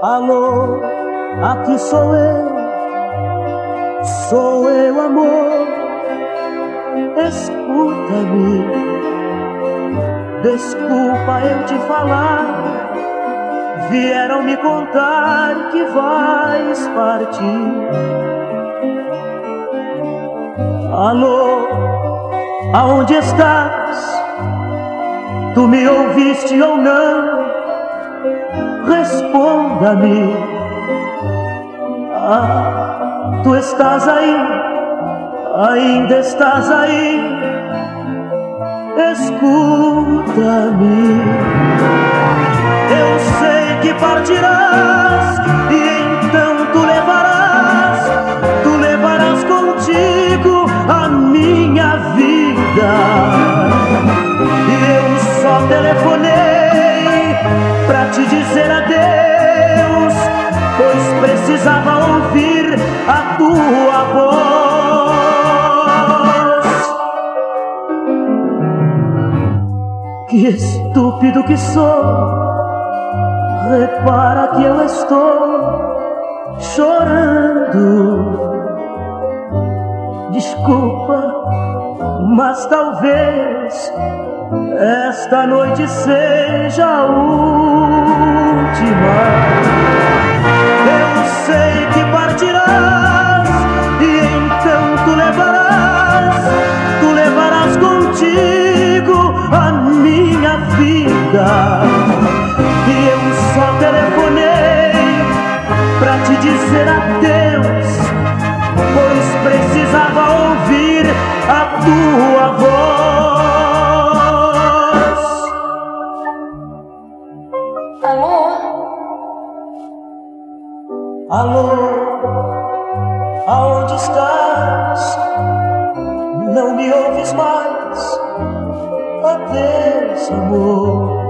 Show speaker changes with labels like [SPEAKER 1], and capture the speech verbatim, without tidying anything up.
[SPEAKER 1] Alô, aqui sou eu, sou eu, amor. Escuta-me, desculpa eu te falar. Vieram me contar que vais partir. Alô, aonde estás? Tu me ouviste ou não? Responda-me. Ah, tu estás aí, ainda estás aí. Escuta-me. Eu sei que partirás e então tu levarás, tu levarás contigo a minha vida. E eu só telefonei pra te dizer adeus, pois precisava ouvir a tua voz. Que estúpido que sou, repara que eu estou chorando. Desculpa, mas talvez esta noite seja a última. Eu sei que partirás e então tu levarás, tu levarás contigo a minha vida. E eu só telefonei pra te dizer adeus, pois precisava ouvir a tua voz.
[SPEAKER 2] Alô?
[SPEAKER 1] Alô, aonde estás? Não me ouves mais? Adeus, amor.